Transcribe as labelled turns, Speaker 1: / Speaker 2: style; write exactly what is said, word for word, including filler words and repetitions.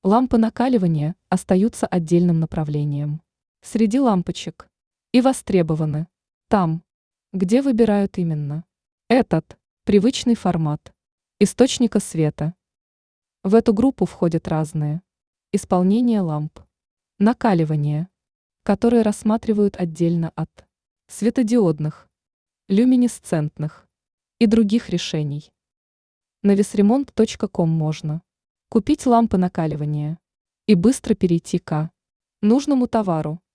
Speaker 1: Лампы накаливания остаются отдельным направлением. Среди лампочек и востребованы там, где выбирают именно этот привычный формат источника света. В эту группу входят разные исполнения ламп накаливания, которые рассматривают отдельно от светодиодных, люминесцентных и других решений. На весремонт точка ком можно купить лампы накаливания и быстро перейти к нужному товару.